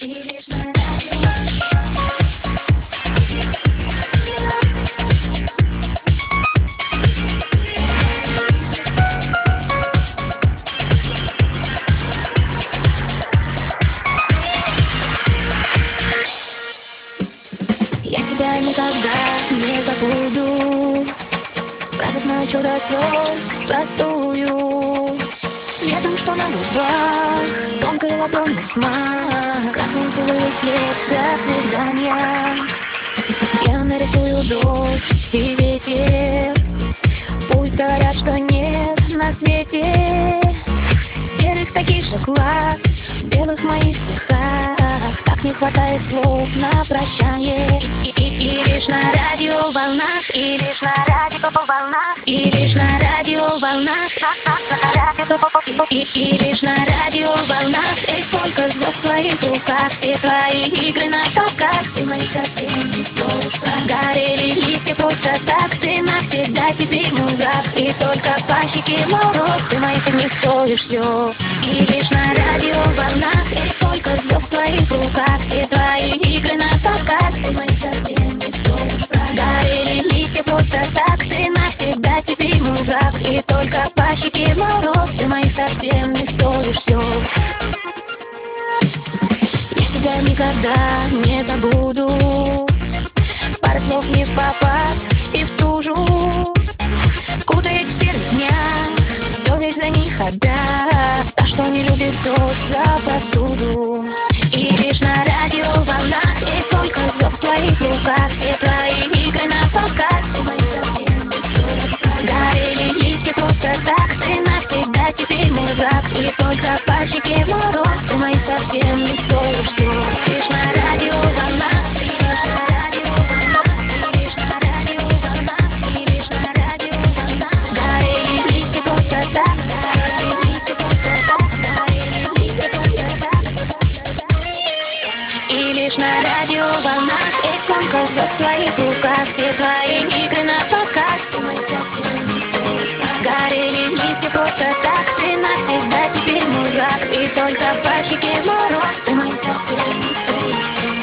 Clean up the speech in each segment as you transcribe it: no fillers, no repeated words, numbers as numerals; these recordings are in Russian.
Я тебя никогда не забуду. Радость ночью до слез простую. Ветром, что на губах, тонкой ладонью смак. Красный целый след до свидания. Я нарисую дождь и ветер. Пусть говорят, что нет на свете серых таких же глаз, белых в моих стихах. Так не хватает слов на прощание. И лишь на радиоволнах, и лишь на радиоволнах, и лишь на радиоволнах, и лишь на радиоволнах. Эй, сколько звезд в твоих руках, все твои игры на показ. Ты моих совсем не стоишь прав. Горели листья просто так, ты навсегда теперь мой враг. И только по щеке мороз, ты моих не стоишь слез. И лишь на радиоволнах, эй, сколько звезд в твоих руках, все твои игры на показ. Ты моих совсем не стоишь прав. Горели листья просто так, ты навсегда теперь мой враг. И только по щеке мороз, ты моих совсем не стоишь слез. Я тебя никогда не забуду. Пара слов не в попад и в стужу. Кутаясь в серых днях, все весь за них отдать. Та, что не любит дождь за простуду. И лишь на радиоволнах, и сколько звезд в твоих руках, все твои игры на показ. Ты моих совсем не стоишь прав. Горели листья просто так, ты навсегда теперь мой враг. И только по щеке мороз, ты моих совсем не стоишь слез. Лишь на радиоволнах, лишь на радиоволнах, лишь на радиоволнах, лишь на радиоволнах. Горели листья просто так, горели листья просто так, горели листья просто так. И лишь на радиоволнах, эй, сколько звезд в твоих руках, все твои игры на показ. Ты моих совсем не стоишь прав. Горели листья просто так, ты навсегда теперь мой враг. И только по щеке мороз, ты моих совсем не стоишь слез.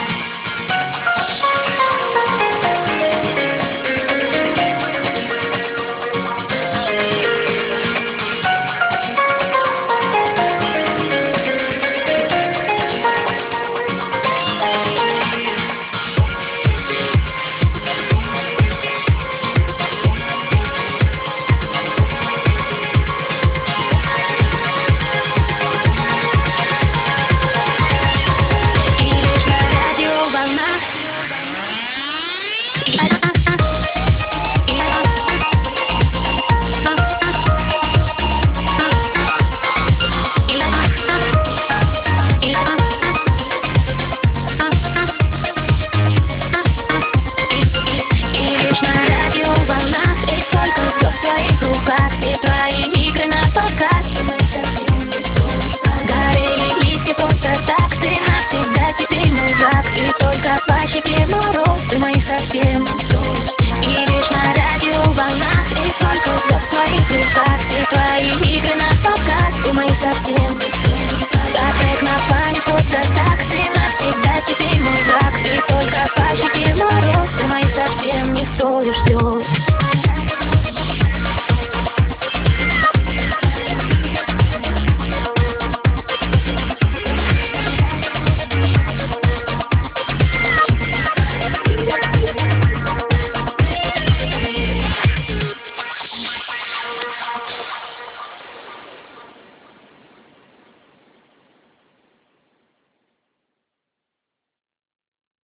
Все твои игры на показ. Ты моих совсем не стоишь прав. Горели листья просто так, ты навсегда теперь мой враг. И только по щеке мороз, ты моих совсем не стоишь. И лишь на радиоволнах, и сколько звезд в твоих руках, все твои